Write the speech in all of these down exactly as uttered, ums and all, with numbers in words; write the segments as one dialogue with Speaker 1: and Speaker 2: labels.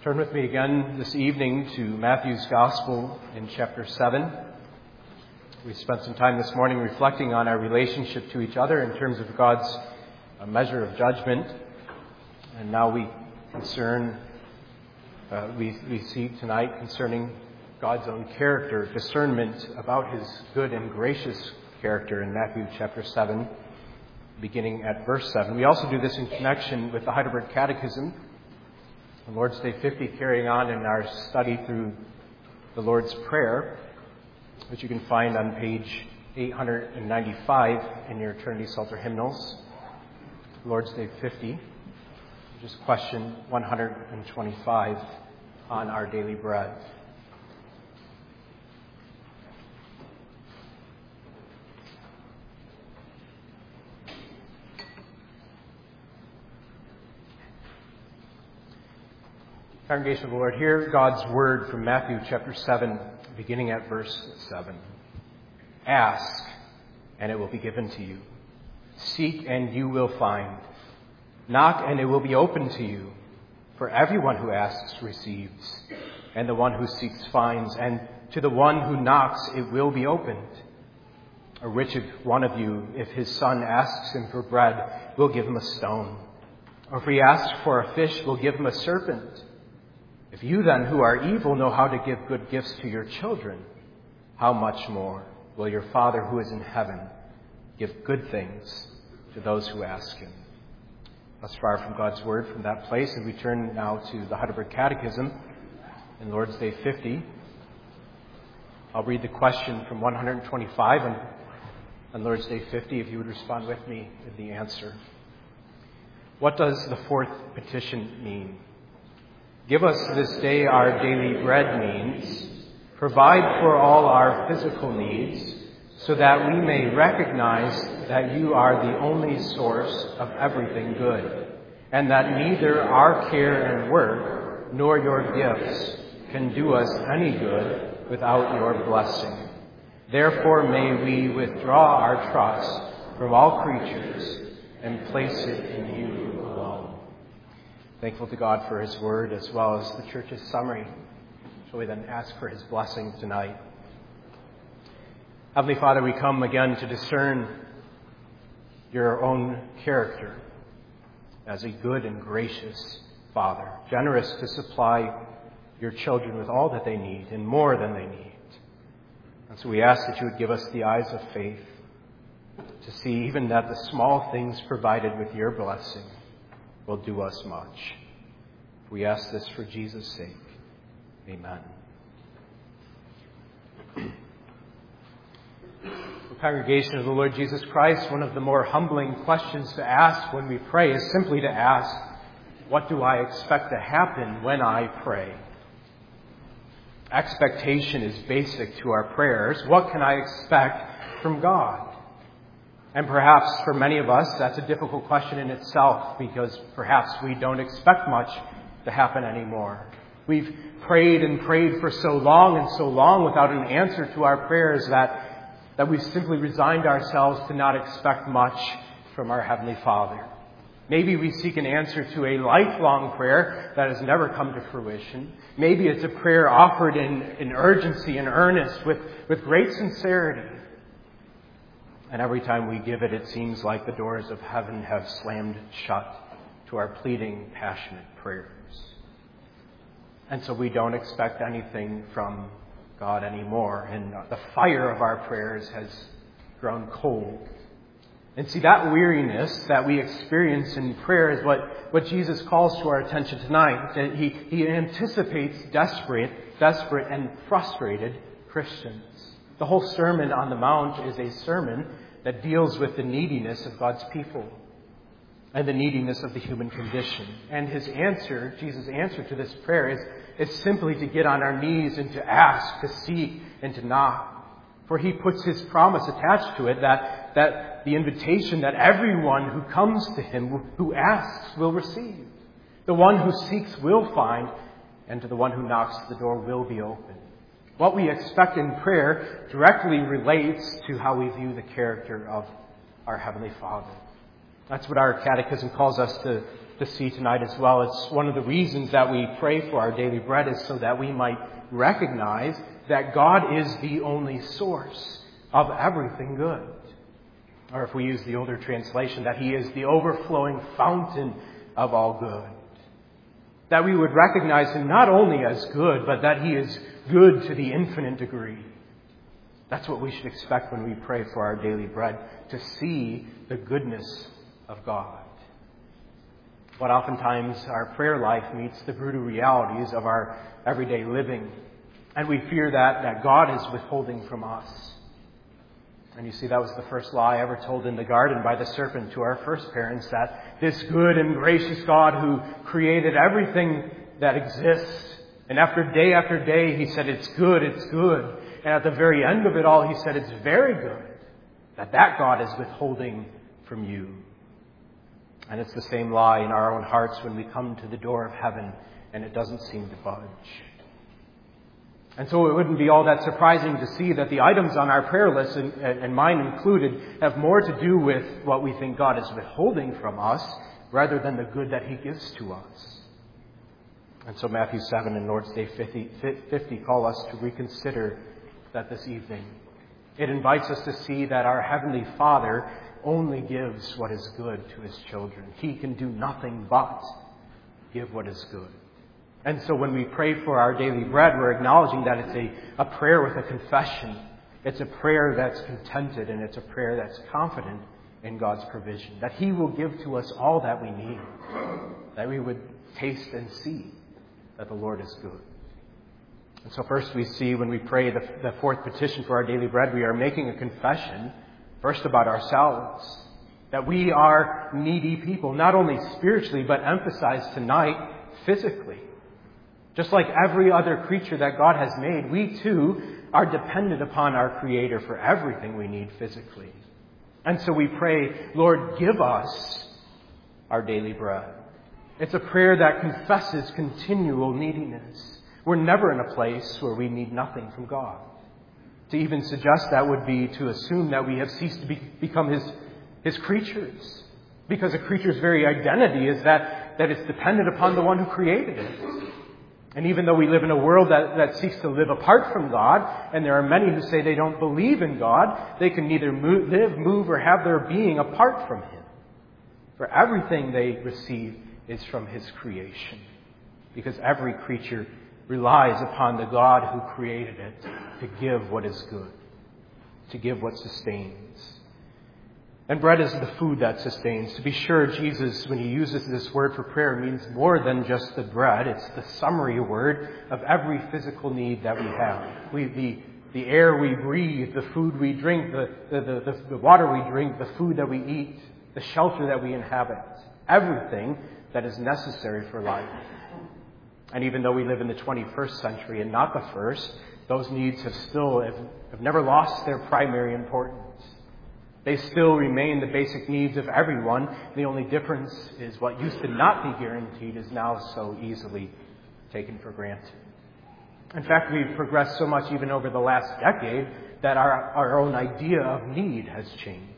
Speaker 1: Turn with me again this evening to Matthew's Gospel in chapter seven. We spent some time this morning reflecting on our relationship to each other in terms of God's measure of judgment. And now we concern, uh, we, we see tonight concerning God's own character, discernment about his good and gracious character in Matthew chapter seven, beginning at verse seven. We also do this in connection with the Heidelberg Catechism, the Lord's Day fifty, carrying on in our study through the Lord's Prayer, which you can find on page eight ninety-five in your Trinity Psalter hymnals. Lord's Day fifty, which is question one hundred twenty-five on our daily bread. Congregation of the Lord, hear God's word from Matthew chapter seven, beginning at verse seven. Ask, and it will be given to you. Seek, and you will find. Knock, and it will be opened to you. For everyone who asks receives, and the one who seeks finds, and to the one who knocks it will be opened. Or which of one of you, if his son asks him for bread, will give him a stone? Or if he asks for a fish, will give him a serpent? If you then, who are evil, know how to give good gifts to your children, how much more will your Father who is in heaven give good things to those who ask him? Thus far from God's word from that place, and we turn now to the Heidelberg Catechism in Lord's Day fifty. I'll read the question from one hundred twenty-five and on Lord's Day fifty, if you would respond with me with the answer. What does the fourth petition mean? Give us this day our daily bread means, provide for all our physical needs, so that we may recognize that you are the only source of everything good, and that neither our care and work nor your gifts can do us any good without your blessing. Therefore may we withdraw our trust from all creatures and place it in you. Thankful to God for his word as well as the church's summary. Shall we then ask for his blessing tonight? Heavenly Father, we come again to discern your own character as a good and gracious Father, generous to supply your children with all that they need and more than they need. And so we ask that you would give us the eyes of faith to see even that the small things provided with your blessing will do us much. We ask this for Jesus' sake. Amen. The congregation of the Lord Jesus Christ, one of the more humbling questions to ask when we pray is simply to ask, what do I expect to happen when I pray? Expectation is basic to our prayers. What can I expect from God? And perhaps for many of us, that's a difficult question in itself, because perhaps we don't expect much to happen anymore. We've prayed and prayed for so long and so long without an answer to our prayers that, that we've simply resigned ourselves to not expect much from our Heavenly Father. Maybe we seek an answer to a lifelong prayer that has never come to fruition. Maybe it's a prayer offered in, in urgency and earnest with, with great sincerity. And every time we give it, it seems like the doors of heaven have slammed shut to our pleading, passionate prayers. And so we don't expect anything from God anymore. And the fire of our prayers has grown cold. And see, that weariness that we experience in prayer is what, what Jesus calls to our attention tonight. That he, he anticipates desperate, desperate and frustrated Christians. The whole Sermon on the Mount is a sermon that deals with the neediness of God's people and the neediness of the human condition. And his answer, Jesus' answer to this prayer is, is simply to get on our knees and to ask, to seek, and to knock. For he puts his promise attached to it that, that the invitation that everyone who comes to him, who asks, will receive. The one who seeks will find, and to the one who knocks, the door will be opened. What we expect in prayer directly relates to how we view the character of our Heavenly Father. That's what our catechism calls us to, to see tonight as well. It's one of the reasons that we pray for our daily bread is so that we might recognize that God is the only source of everything good. Or if we use the older translation, that He is the overflowing fountain of all good. That we would recognize Him not only as good, but that He is good to the infinite degree. That's what we should expect when we pray for our daily bread, to see the goodness of God. But oftentimes our prayer life meets the brutal realities of our everyday living. And we fear that, that God is withholding from us. And you see, that was the first lie ever told in the garden by the serpent to our first parents, that this good and gracious God who created everything that exists, and after day after day He said, it's good, it's good. And at the very end of it all, He said, it's very good, that that God is withholding from you. And it's the same lie in our own hearts when we come to the door of heaven and it doesn't seem to budge. And so it wouldn't be all that surprising to see that the items on our prayer list, and, and mine included, have more to do with what we think God is withholding from us rather than the good that He gives to us. And so Matthew seven and Lord's Day fifty, fifty call us to reconsider that this evening. It invites us to see that our Heavenly Father only gives what is good to His children. He can do nothing but give what is good. And so when we pray for our daily bread, we're acknowledging that it's a, a prayer with a confession. It's a prayer that's contented, and it's a prayer that's confident in God's provision. That He will give to us all that we need. That we would taste and see that the Lord is good. And so first we see when we pray the, the fourth petition for our daily bread, we are making a confession, first about ourselves. That we are needy people, not only spiritually, but emphasized tonight, physically. Just like every other creature that God has made, we too are dependent upon our Creator for everything we need physically. And so we pray, Lord, give us our daily bread. It's a prayer that confesses continual neediness. We're never in a place where we need nothing from God. To even suggest that would be to assume that we have ceased to be, become His, His creatures. Because a creature's very identity is that, that it's dependent upon the one who created it. And even though we live in a world that, that seeks to live apart from God, and there are many who say they don't believe in God, they can neither move, live, move, or have their being apart from Him. For everything they receive is from His creation. Because every creature relies upon the God who created it to give what is good, to give what sustains. And bread is the food that sustains. To be sure, Jesus, when He uses this word for prayer, means more than just the bread. It's the summary word of every physical need that we have. We, the, the air we breathe, the food we drink, the, the, the, the water we drink, the food that we eat, the shelter that we inhabit. Everything that is necessary for life. And even though we live in the twenty-first century and not the first, those needs have still, have, have never lost their primary importance. They still remain the basic needs of everyone. The only difference is what used to not be guaranteed is now so easily taken for granted. In fact, we've progressed so much even over the last decade that our, our own idea of need has changed.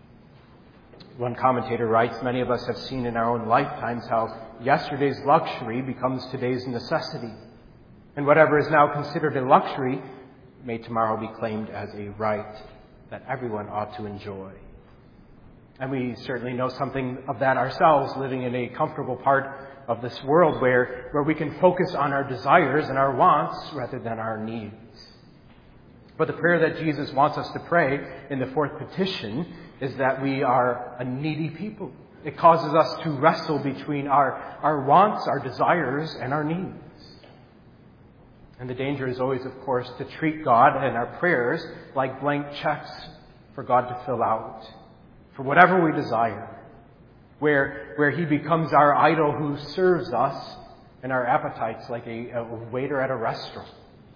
Speaker 1: One commentator writes, many of us have seen in our own lifetimes how yesterday's luxury becomes today's necessity. And whatever is now considered a luxury may tomorrow be claimed as a right that everyone ought to enjoy. And we certainly know something of that ourselves, living in a comfortable part of this world where, where we can focus on our desires and our wants rather than our needs. But the prayer that Jesus wants us to pray in the fourth petition is that we are a needy people. It causes us to wrestle between our, our wants, our desires, and our needs. And the danger is always, of course, to treat God and our prayers like blank checks for God to fill out, for whatever we desire, where, where He becomes our idol who serves us and our appetites like a, a waiter at a restaurant.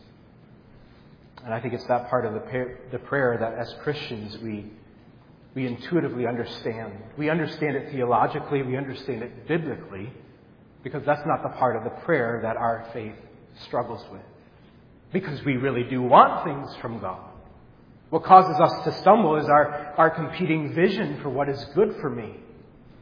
Speaker 1: And I think it's that part of the, the prayer that as Christians we, we intuitively understand. We understand it theologically, we understand it biblically, because that's not the part of the prayer that our faith struggles with. Because we really do want things from God. What causes us to stumble is our, our competing vision for what is good for me.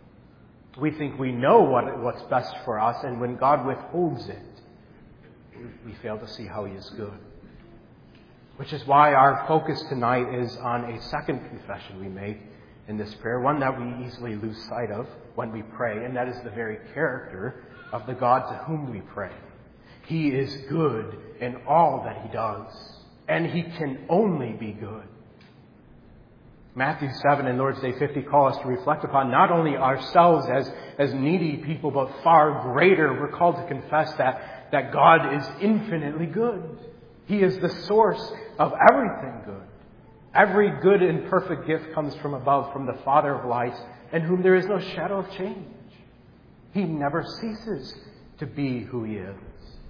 Speaker 1: We think we know what, what's best for us, and when God withholds it, we fail to see how he is good. Which is why our focus tonight is on a second confession we make in this prayer, one that we easily lose sight of when we pray, and that is the very character of the God to whom we pray. He is good in all that he does, and he can only be good. Matthew seven and Lord's Day fifty call us to reflect upon not only ourselves as, as needy people, but far greater. We're called to confess that, that God is infinitely good. He is the source of everything good. Every good and perfect gift comes from above, from the Father of lights, in whom there is no shadow of change. He never ceases to be who he is.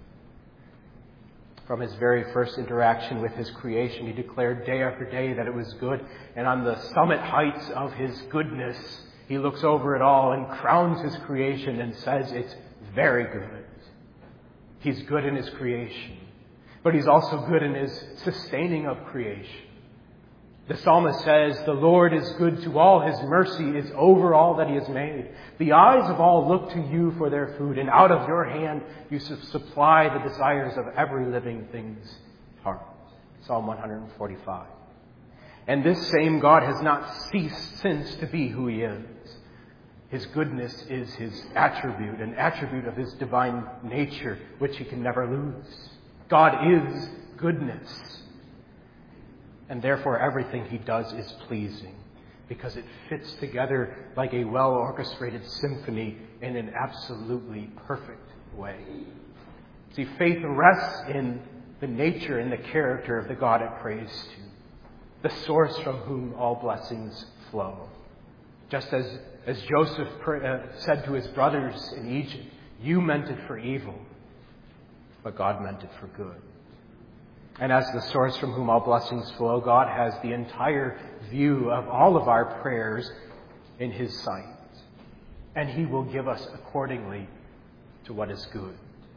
Speaker 1: From his very first interaction with his creation, he declared day after day that it was good. And on the summit heights of his goodness, he looks over it all and crowns his creation and says it's very good. He's good in his creation, but he's also good in his sustaining of creation. The psalmist says, "The Lord is good to all. His mercy is over all that he has made. The eyes of all look to you for their food, and out of your hand you supply the desires of every living thing's heart." Psalm one forty-five. And this same God has not ceased since to be who he is. His goodness is his attribute, an attribute of his divine nature, which he can never lose. God is goodness. And therefore everything he does is pleasing, because it fits together like a well-orchestrated symphony in an absolutely perfect way. See, faith rests in the nature and the character of the God it prays to, the source from whom all blessings flow. Just as, as Joseph pray, uh, said to his brothers in Egypt, "You meant it for evil, but God meant it for good." And as the source from whom all blessings flow, God has the entire view of all of our prayers in his sight. And he will give us accordingly to what is good.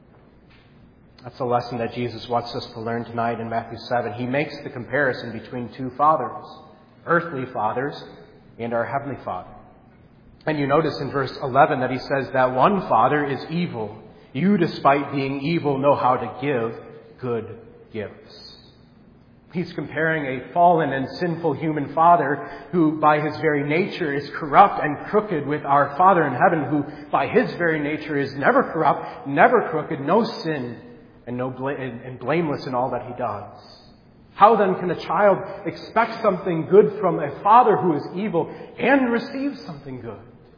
Speaker 1: That's a lesson that Jesus wants us to learn tonight in Matthew seven. He makes the comparison between two fathers, earthly fathers and our heavenly Father. And you notice in verse eleven that he says that one father is evil. You, despite being evil, know how to give good gifts. He's comparing a fallen and sinful human father who by his very nature is corrupt and crooked with our Father in heaven, who by his very nature is never corrupt, never crooked, no sin, and no bla- and blameless in all that he does. How then can a child expect something good from a father who is evil and receive something good?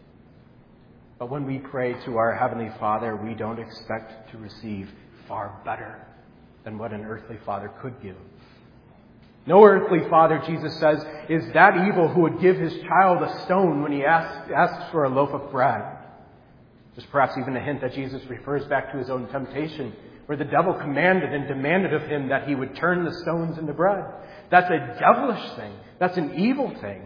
Speaker 1: But when we pray to our Heavenly Father, we don't expect to receive far better than what an earthly father could give. No earthly father, Jesus says, is that evil who would give his child a stone when he asks, asks for a loaf of bread. There's perhaps even a hint that Jesus refers back to his own temptation, where the devil commanded and demanded of him that he would turn the stones into bread. That's a devilish thing. That's an evil thing.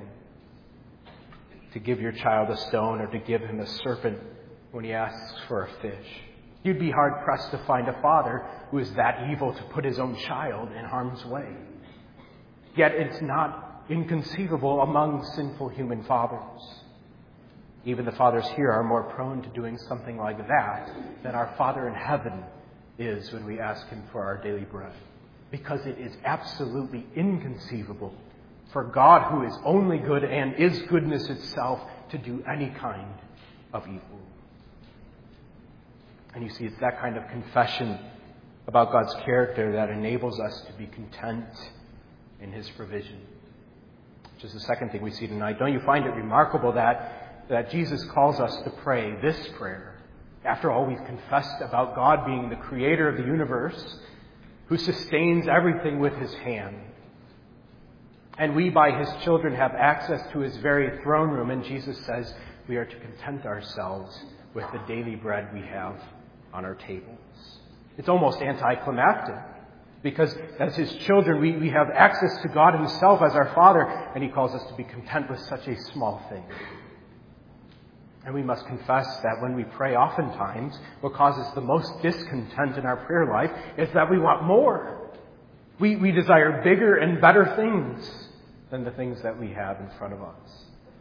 Speaker 1: To give your child a stone or to give him a serpent when he asks for a fish. You'd be hard-pressed to find a father who is that evil to put his own child in harm's way. Yet it's not inconceivable among sinful human fathers. Even the fathers here are more prone to doing something like that than our Father in heaven is when we ask him for our daily bread. Because it is absolutely inconceivable for God, who is only good and is goodness itself, to do any kind of evil. And you see, it's that kind of confession about God's character that enables us to be content in his provision. Which is the second thing we see tonight. Don't you find it remarkable that, that Jesus calls us to pray this prayer? After all, we've confessed about God being the creator of the universe, who sustains everything with his hand. And we, by his children, have access to his very throne room. And Jesus says we are to content ourselves with the daily bread we have on our tables. It's almost anticlimactic, because as his children, we, we have access to God himself as our Father, and he calls us to be content with such a small thing. And we must confess that when we pray, oftentimes, what causes the most discontent in our prayer life is that we want more. We, we desire bigger and better things than the things that we have in front of us.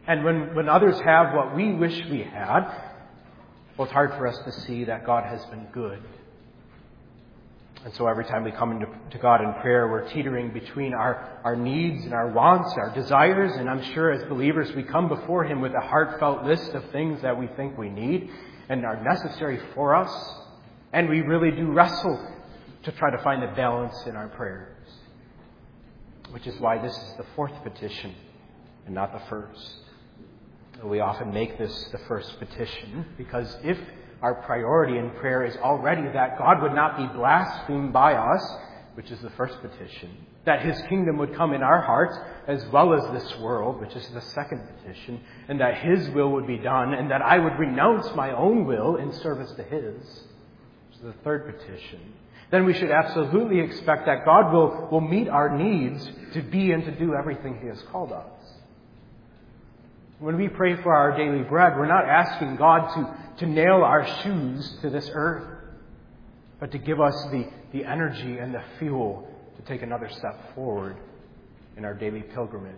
Speaker 1: And when, when others have what we wish we had, well, it's hard for us to see that God has been good. And so every time we come into to God in prayer, we're teetering between our, our needs and our wants, our desires. And I'm sure as believers, we come before Him with a heartfelt list of things that we think we need and are necessary for us. And we really do wrestle to try to find a balance in our prayers. Which is why this is the fourth petition and not the first. We often make this the first petition because if our priority in prayer is already that God would not be blasphemed by us, which is the first petition, that His kingdom would come in our hearts as well as this world, which is the second petition, and that His will would be done, and that I would renounce my own will in service to His, which is the third petition, then we should absolutely expect that God will, will meet our needs to be and to do everything He has called us. When we pray for our daily bread, we're not asking God to, to nail our shoes to this earth, but to give us the, the energy and the fuel to take another step forward in our daily pilgrimage.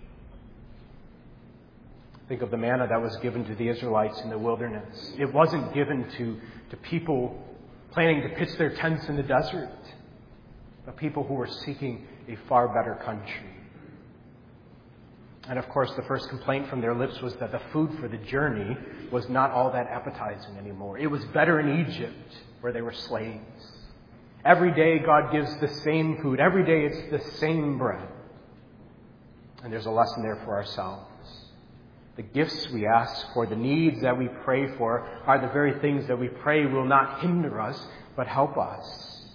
Speaker 1: Think of the manna that was given to the Israelites in the wilderness. It wasn't given to, to people planning to pitch their tents in the desert, but people who were seeking a far better country. And of course, the first complaint from their lips was that the food for the journey was not all that appetizing anymore. It was better in Egypt, where they were slaves. Every day, God gives the same food. Every day, it's the same bread. And there's a lesson there for ourselves. The gifts we ask for, the needs that we pray for, are the very things that we pray will not hinder us, but help us.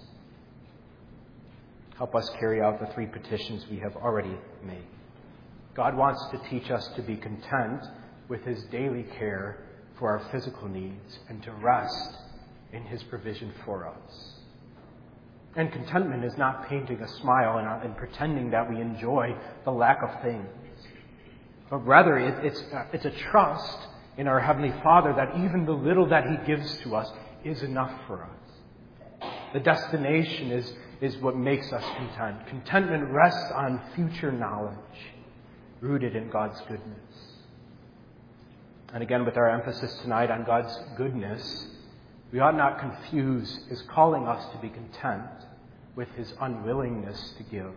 Speaker 1: Help us carry out the three petitions we have already made. God wants to teach us to be content with His daily care for our physical needs and to rest in His provision for us. And contentment is not painting a smile and, and pretending that we enjoy the lack of things. But rather, it, it's, uh, it's a trust in our Heavenly Father that even the little that He gives to us is enough for us. The destination is, is what makes us content. Contentment rests on future knowledge, rooted in God's goodness. And again, with our emphasis tonight on God's goodness, we ought not confuse His calling us to be content with His unwillingness to give.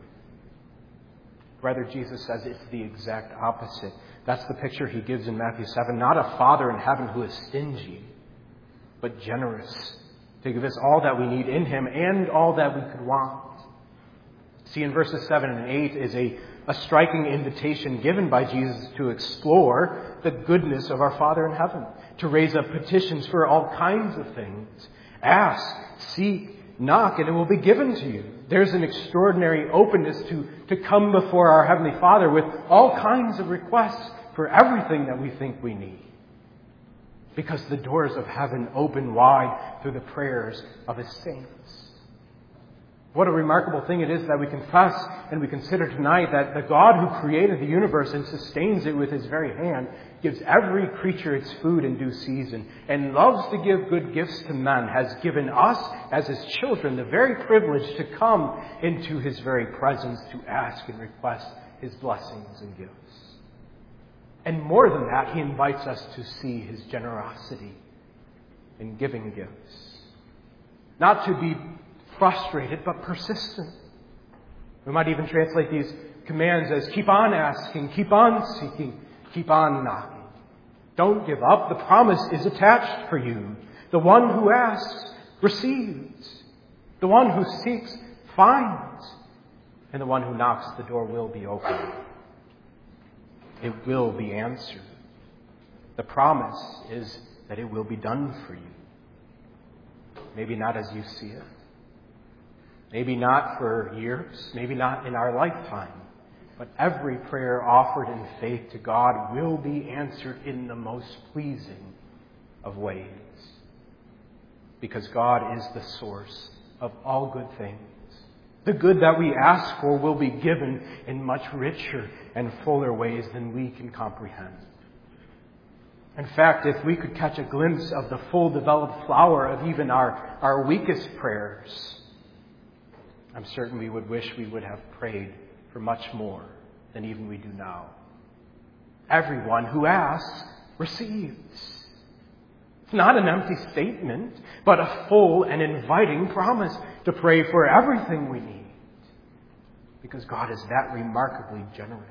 Speaker 1: Rather, Jesus says it's the exact opposite. That's the picture He gives in Matthew seven. Not a Father in heaven who is stingy, but generous to give us all that we need in Him and all that we could want. See, in verses seven and eight is a A striking invitation given by Jesus to explore the goodness of our Father in heaven, to raise up petitions for all kinds of things. Ask, seek, knock, and it will be given to you. There's an extraordinary openness to, to come before our Heavenly Father with all kinds of requests for everything that we think we need. Because the doors of heaven open wide through the prayers of His saints. What a remarkable thing it is that we confess and we consider tonight that the God who created the universe and sustains it with His very hand gives every creature its food in due season and loves to give good gifts to men, has given us as His children the very privilege to come into His very presence to ask and request His blessings and gifts. And more than that, He invites us to see His generosity in giving gifts. Not to be frustrated, but persistent. We might even translate these commands as keep on asking, keep on seeking, keep on knocking. Don't give up. The promise is attached for you. The one who asks receives. The one who seeks finds. And the one who knocks, the door will be opened. It will be answered. The promise is that it will be done for you. Maybe not as you see it. Maybe not for years, maybe not in our lifetime, but every prayer offered in faith to God will be answered in the most pleasing of ways. Because God is the source of all good things. The good that we ask for will be given in much richer and fuller ways than we can comprehend. In fact, if we could catch a glimpse of the full developed flower of even our, our weakest prayers, I'm certain we would wish we would have prayed for much more than even we do now. everyone who asks receives. It's not an empty statement, but a full and inviting promise to pray for everything we need, because God is that remarkably generous.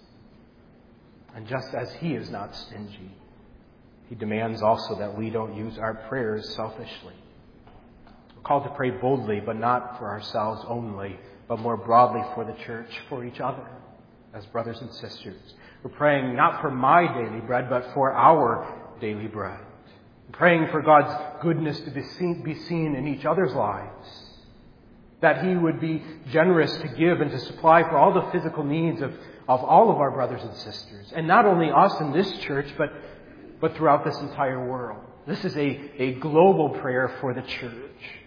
Speaker 1: And just as He is not stingy, He demands also that we don't use our prayers selfishly. We're called to pray boldly, but not for ourselves only, but more broadly for the church, for each other, as brothers and sisters. We're praying not for my daily bread, but for our daily bread. We're praying for God's goodness to be seen, be seen in each other's lives. That He would be generous to give and to supply for all the physical needs of, of all of our brothers and sisters. And not only us in this church, but, but throughout this entire world. This is a, a global prayer for the church.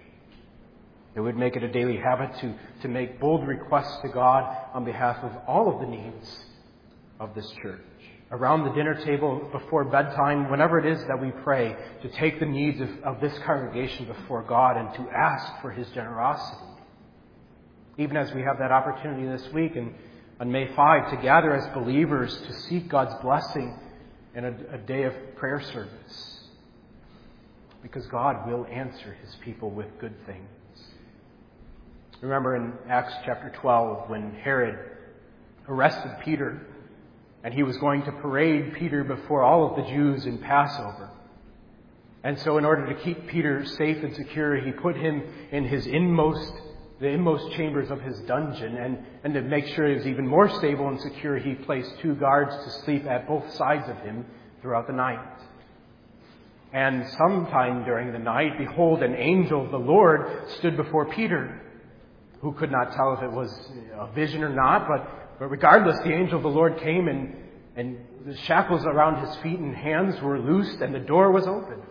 Speaker 1: It would make it a daily habit to, to make bold requests to God on behalf of all of the needs of this church. Around the dinner table, before bedtime, whenever it is that we pray, to take the needs of, of this congregation before God and to ask for His generosity. Even as we have that opportunity this week and on May fifth to gather as believers to seek God's blessing in a, a day of prayer service. Because God will answer His people with good things. Remember in Acts chapter twelve when Herod arrested Peter and he was going to parade Peter before all of the Jews in Passover. And so in order to keep Peter safe and secure, he put him in his inmost, the inmost chambers of his dungeon. And, and to make sure he was even more stable and secure, he placed two guards to sleep at both sides of him throughout the night. And sometime during the night, behold, an angel of the Lord stood before Peter, who could not tell if it was a vision or not, but But regardless, the angel of the Lord came and, and the shackles around his feet and hands were loosed and the door was opened.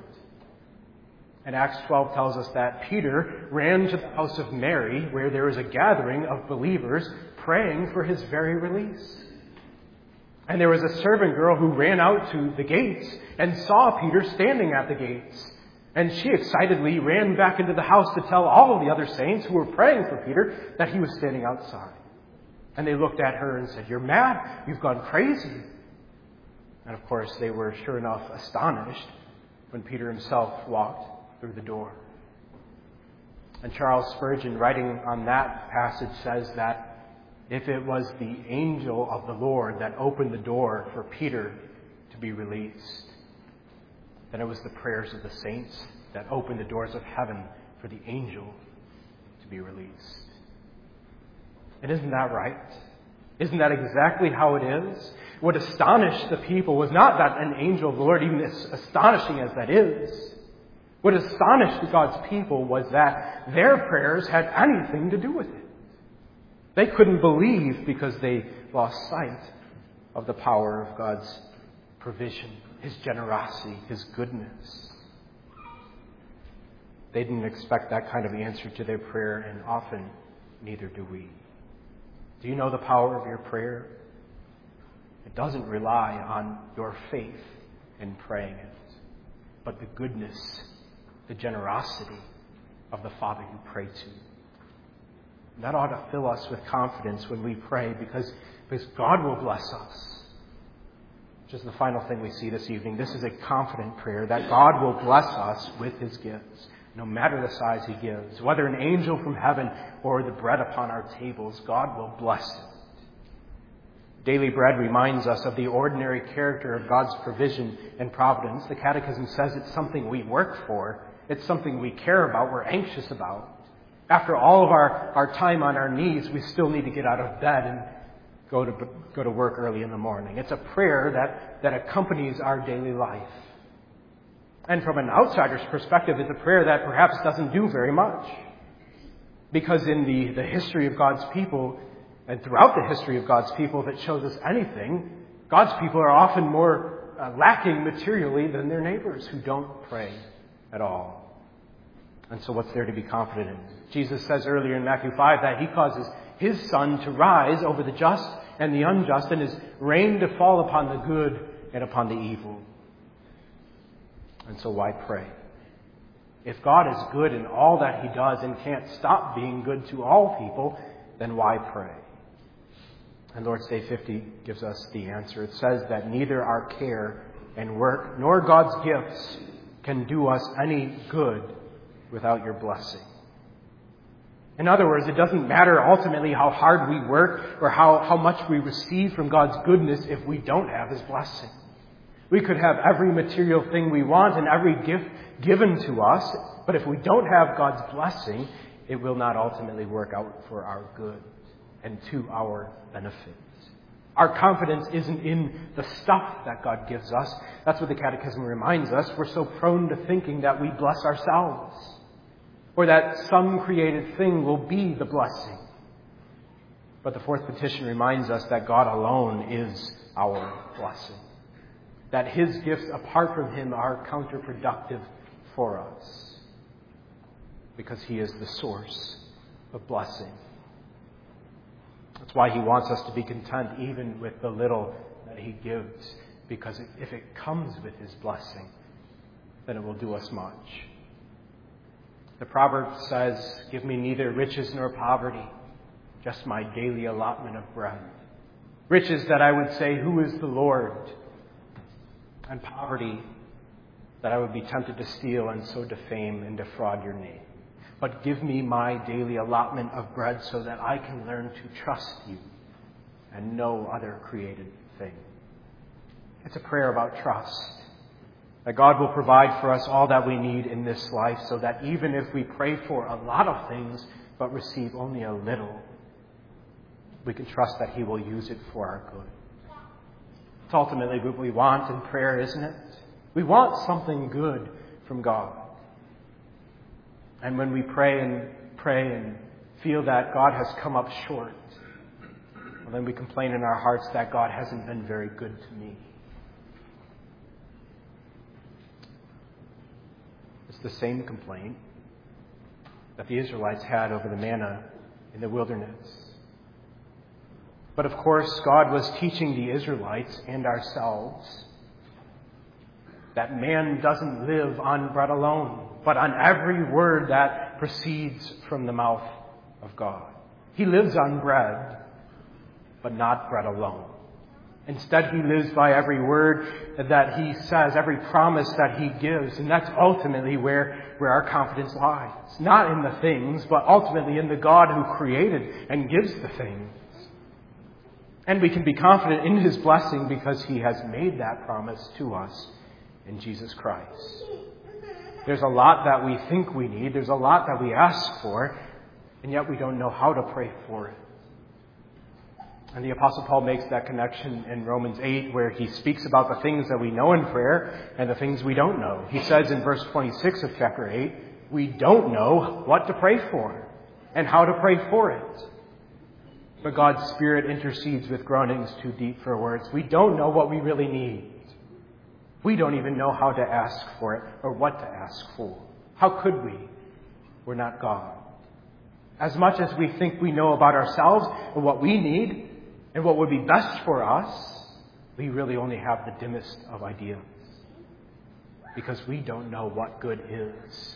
Speaker 1: And Acts twelve tells us that Peter ran to the house of Mary, where there was a gathering of believers praying for his very release. And there was a servant girl who ran out to the gates and saw Peter standing at the gates. And she excitedly ran back into the house to tell all of the other saints who were praying for Peter that he was standing outside. And they looked at her and said, "You're mad. You've gone crazy." And of course, they were sure enough astonished when Peter himself walked through the door. And Charles Spurgeon, writing on that passage, says that if it was the angel of the Lord that opened the door for Peter to be released, then it was the prayers of the saints that opened the doors of heaven for the angel to be released. And isn't that right? Isn't that exactly how it is? What astonished the people was not that an angel of the Lord, even as astonishing as that is. What astonished God's people was that their prayers had anything to do with it. They couldn't believe because they lost sight of the power of God's provision, His generosity, His goodness. They didn't expect that kind of answer to their prayer, and often neither do we. Do you know the power of your prayer? It doesn't rely on your faith in praying it, but the goodness, the generosity of the Father you pray to. That ought to fill us with confidence when we pray, because, because God will bless us. Which is the final thing we see this evening. This is a confident prayer that God will bless us with His gifts, no matter the size He gives. Whether an angel from heaven or the bread upon our tables, God will bless it. Daily bread reminds us of the ordinary character of God's provision and providence. The Catechism says it's something we work for. It's something we care about, we're anxious about. After all of our, our time on our knees, we still need to get out of bed and go to go to work early in the morning. It's a prayer that, that accompanies our daily life. And from an outsider's perspective, it's a prayer that perhaps doesn't do very much. Because in the, the history of God's people, and throughout the history of God's people, if it shows us anything, God's people are often more uh, lacking materially than their neighbors who don't pray at all. And so what's there to be confident in? Jesus says earlier in Matthew five that He causes His sun to rise over the just and the unjust, and His rain to fall upon the good and upon the evil. And so why pray? If God is good in all that He does and can't stop being good to all people, then why pray? And Lord's Day fifty gives us the answer. It says that neither our care and work nor God's gifts can do us any good without your blessing. In other words, it doesn't matter ultimately how hard we work or how, how much we receive from God's goodness if we don't have His blessing. We could have every material thing we want and every gift given to us, but if we don't have God's blessing, it will not ultimately work out for our good and to our benefit. Our confidence isn't in the stuff that God gives us. That's what the Catechism reminds us. We're so prone to thinking that we bless ourselves, or that some created thing will be the blessing. But the fourth petition reminds us that God alone is our blessing, that His gifts apart from Him are counterproductive for us, because He is the source of blessing. That's why He wants us to be content even with the little that He gives, because if it comes with His blessing, then it will do us much. The proverb says, "Give me neither riches nor poverty, just my daily allotment of bread." Riches that I would say, "Who is the Lord?" And poverty that I would be tempted to steal and so defame and defraud your name. But give me my daily allotment of bread so that I can learn to trust you and no other created thing. It's a prayer about trust, that God will provide for us all that we need in this life, so that even if we pray for a lot of things but receive only a little, we can trust that He will use it for our good. It's ultimately what we want in prayer, isn't it? We want something good from God. And when we pray and pray and feel that God has come up short, well, then we complain in our hearts that God hasn't been very good to me. It's the same complaint that the Israelites had over the manna in the wilderness. But of course, God was teaching the Israelites and ourselves that man doesn't live on bread alone, but on every word that proceeds from the mouth of God. He lives on bread, but not bread alone. Instead, he lives by every word that he says, every promise that he gives. And that's ultimately where, where our confidence lies. Not in the things, but ultimately in the God who created and gives the things. And we can be confident in His blessing because He has made that promise to us in Jesus Christ. There's a lot that we think we need. There's a lot that we ask for, and yet we don't know how to pray for it. And the Apostle Paul makes that connection in Romans eight, where he speaks about the things that we know in prayer and the things we don't know. He says in verse twenty-six of chapter eight, we don't know what to pray for and how to pray for it. But God's Spirit intercedes with groanings too deep for words. We don't know what we really need. We don't even know how to ask for it or what to ask for. How could we? We're not God. As much as we think we know about ourselves and what we need and what would be best for us, we really only have the dimmest of ideas, because we don't know what good is.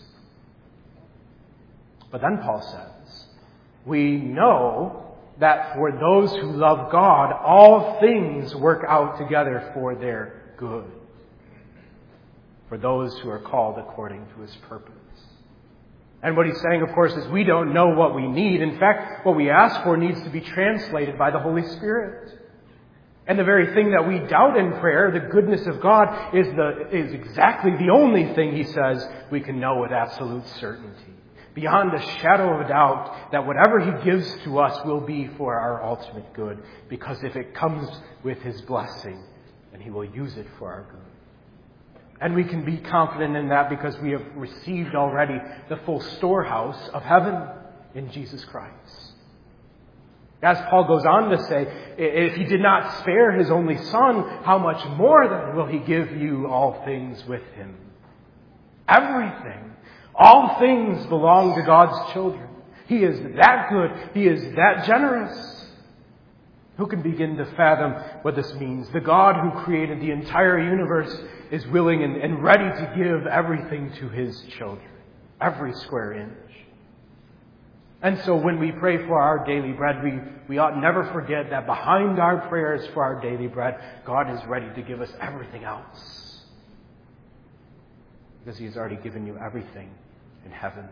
Speaker 1: But then Paul says, we know that for those who love God, all things work out together for their good, for those who are called according to His purpose. And what he's saying, of course, is we don't know what we need. In fact, what we ask for needs to be translated by the Holy Spirit. And the very thing that we doubt in prayer, the goodness of God, is the is exactly the only thing, he says, we can know with absolute certainty, beyond a shadow of a doubt, that whatever He gives to us will be for our ultimate good. Because if it comes with His blessing, then He will use it for our good. And we can be confident in that because we have received already the full storehouse of heaven in Jesus Christ. As Paul goes on to say, if He did not spare His only Son, how much more then will He give you all things with Him? Everything. All things belong to God's children. He is that good. He is that generous. Who can begin to fathom what this means? The God who created the entire universe is willing and, and ready to give everything to His children. Every square inch. And so when we pray for our daily bread, we, we ought never forget that behind our prayers for our daily bread, God is ready to give us everything else. Because He has already given you everything in heaven.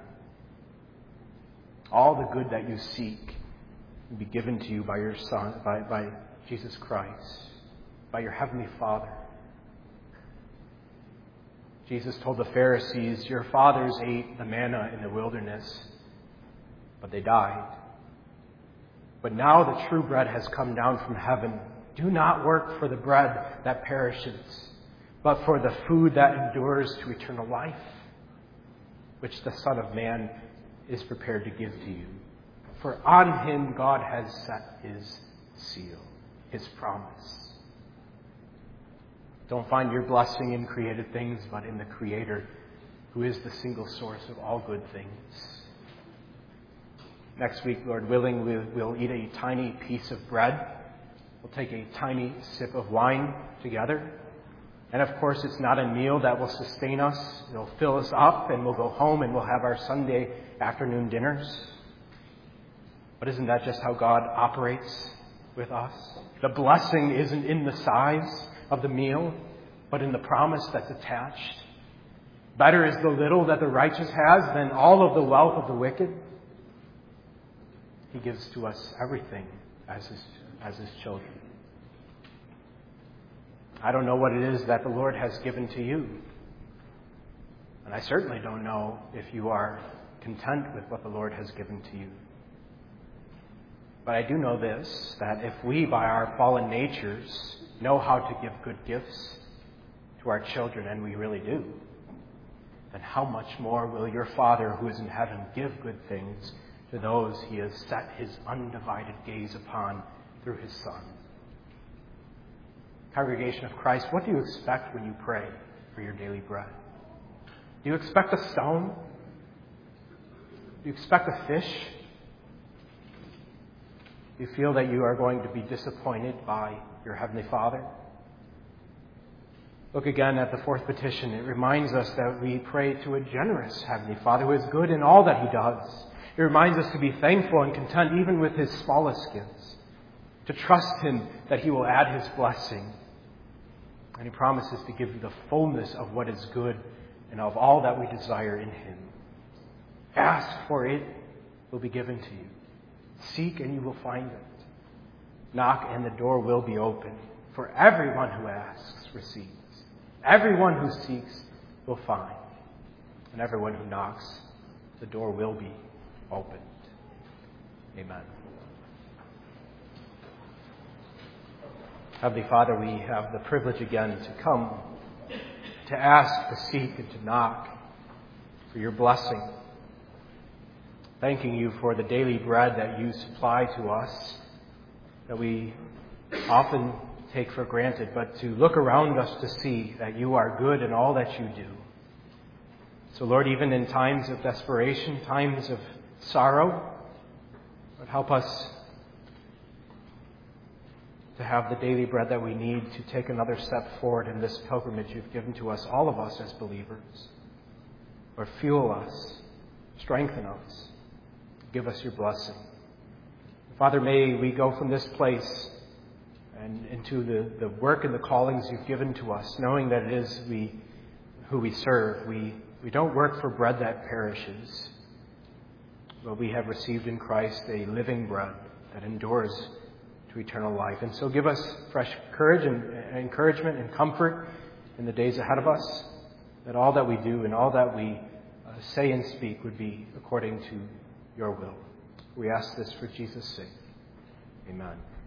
Speaker 1: All the good that you seek will be given to you by your Son, by, by Jesus Christ, by your Heavenly Father. Jesus told the Pharisees, your fathers ate the manna in the wilderness, but they died. But now the true bread has come down from heaven. Do not work for the bread that perishes, but for the food that endures to eternal life, which the Son of Man is prepared to give to you. For on Him God has set His seal, His promise. Don't find your blessing in created things, but in the Creator, who is the single source of all good things. Next week, Lord willing, we'll, we'll eat a tiny piece of bread. We'll take a tiny sip of wine together. And of course, it's not a meal that will sustain us. It'll fill us up, and we'll go home and we'll have our Sunday afternoon dinners. But isn't that just how God operates with us? The blessing isn't in the size of the meal, but in the promise that's attached. Better is the little that the righteous has than all of the wealth of the wicked. He gives to us everything as his, as his children. I don't know what it is that the Lord has given to you. And I certainly don't know if you are content with what the Lord has given to you. But I do know this, that if we, by our fallen natures, know how to give good gifts to our children, and we really do, then how much more will your Father who is in heaven give good things to those He has set His undivided gaze upon through His Son. Congregation of Christ, what do you expect when you pray for your daily bread? Do you expect a stone? Do you expect a fish? Do you feel that you are going to be disappointed by your Heavenly Father? Look again at the fourth petition. It reminds us that we pray to a generous Heavenly Father who is good in all that He does. It reminds us to be thankful and content even with His smallest gifts, to trust Him that He will add His blessing. And He promises to give you the fullness of what is good and of all that we desire in Him. Ask for it will be given to you. Seek and you will find it. Knock and the door will be open. For everyone who asks receives. Everyone who seeks will find. And everyone who knocks, the door will be opened. Amen. Heavenly Father, we have the privilege again to come, to ask, to seek, and to knock for your blessing. Thanking you for the daily bread that you supply to us, that we often take for granted, but to look around us to see that you are good in all that you do. So Lord, even in times of desperation, times of sorrow, Lord, help us to have the daily bread that we need to take another step forward in this pilgrimage you've given to us, all of us as believers. Lord, fuel us, strengthen us, give us your blessing. Father, may we go from this place and into the, the work and the callings you've given to us, knowing that it is we who we serve. We, we don't work for bread that perishes, but we have received in Christ a living bread that endures to eternal life. And so give us fresh courage and, and encouragement and comfort in the days ahead of us, that all that we do and all that we uh, say and speak would be according to your will. We ask this for Jesus' sake. Amen.